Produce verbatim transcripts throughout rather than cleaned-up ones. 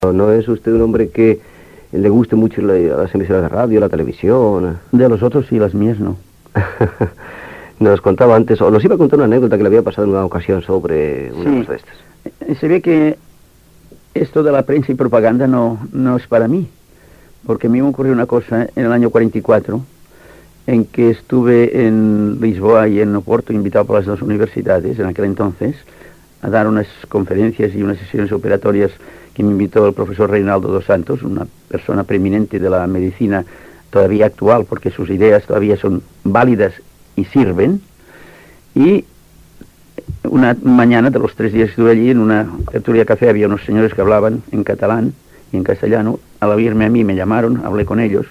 ¿No es usted un hombre que le guste mucho la- las emisoras de radio, la televisión? De los otros sí, las mías no. Nos contaba antes, o nos iba a contar una anécdota que le había pasado en una ocasión sobre una Sí. cosa de estas. Eh, Se ve que esto de la prensa y propaganda no, no es para mí, porque a mí me ocurrió una cosa en el año cuarenta y cuatro, en que estuve en Lisboa y en Oporto, invitado por las dos universidades en aquel entonces, a dar unas conferencias y unas sesiones operatorias que me invitó el profesor Reinaldo dos Santos, una persona preeminente de la medicina todavía actual, porque sus ideas todavía son válidas y sirven. Y una mañana de los tres días que estuve allí, en una tertulia café, había unos señores que hablaban en catalán y en castellano. Al oírme a mí me llamaron, hablé con ellos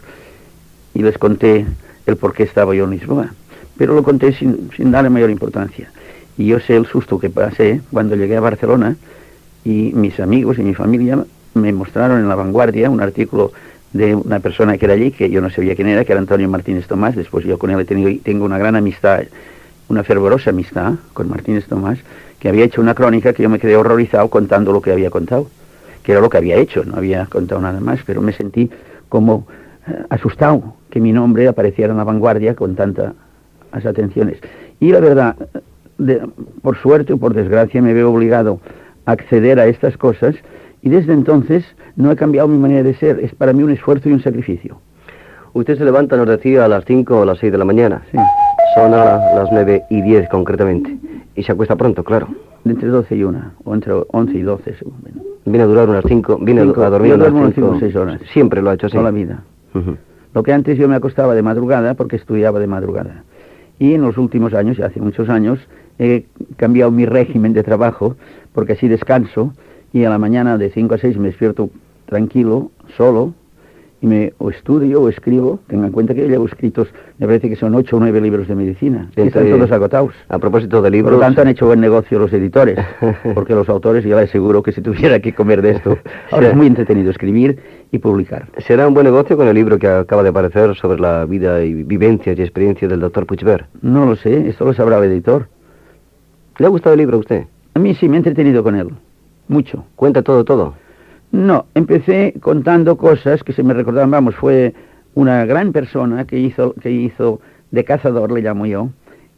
y les conté el por qué estaba yo en Lisboa, pero lo conté sin, sin darle mayor importancia. Y yo sé el susto que pasé cuando llegué a Barcelona y mis amigos y mi familia me mostraron en La Vanguardia un artículo de una persona que era allí, que yo no sabía quién era, que era Antonio Martínez Tomás. Después yo con él he tenido, tengo una gran amistad, una fervorosa amistad con Martínez Tomás, que había hecho una crónica que yo me quedé horrorizado contando lo que había contado, que era lo que había hecho, no había contado nada más, pero me sentí como eh, asustado que mi nombre apareciera en La Vanguardia con tantas atenciones. Y la verdad, de, por suerte o por desgracia, me veo obligado a acceder a estas cosas, y desde entonces no he cambiado mi manera de ser. Es para mí un esfuerzo y un sacrificio. Usted se levanta, nos decía, a las cinco o las seis de la mañana. Sí. Son ahora las nueve y diez concretamente. Y se acuesta pronto, claro. De entre doce y una, o entre once y doce, según. Bueno. Viene a durar unas cinco, viene Cinco. a dormir Yo unas duermo unas cinco, cinco o seis horas. Siempre lo ha hecho así. Toda la vida. Ujú. Lo que antes yo me acostaba de madrugada porque estudiaba de madrugada. Y en los últimos años, ya hace muchos años, he cambiado mi régimen de trabajo porque así descanso y a la mañana de cinco a seis me despierto tranquilo, solo, y me o estudio o escribo. Tengan en cuenta que yo llevo escritos, me parece que son ocho o nueve libros de medicina, que están Entre- todos agotados. A propósito de Por libros... lo tanto han hecho buen negocio los editores, porque los autores, yo les aseguro que si tuviera que comer de esto, ahora es muy entretenido escribir y publicar. ¿Será un buen negocio con el libro que acaba de aparecer sobre la vida y vivencias y experiencias del doctor Puigvert? No lo sé, esto lo sabrá el editor. ¿Le ha gustado el libro a usted? A mí sí me he entretenido con él, mucho. ¿Cuenta todo, todo? No, empecé contando cosas que se me recordaban. Vamos, fue una gran persona que hizo, que hizo de cazador, le llamo yo,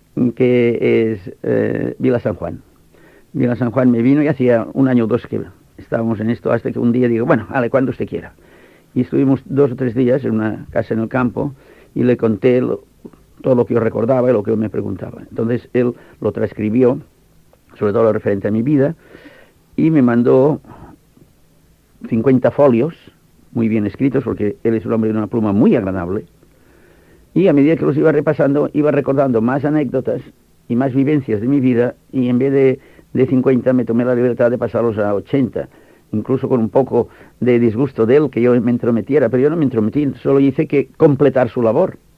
que es eh, Vila San Juan. Vila San Juan me vino y hacía un año o dos que estábamos en esto, hasta que un día digo, bueno, ale, cuando usted quiera. Y estuvimos dos o tres días en una casa en el campo y le conté lo- todo lo que yo recordaba y lo que él me preguntaba. Entonces él lo transcribió, sobre todo lo referente a mi vida, y me mandó cincuenta folios, muy bien escritos, porque él es un hombre de una pluma muy agradable, y a medida que los iba repasando, iba recordando más anécdotas y más vivencias de mi vida, y en vez de, de cincuenta me tomé la libertad de pasarlos a ochenta, incluso con un poco de disgusto de él, que yo me entrometiera, pero yo no me entrometí, solo hice que completar su labor.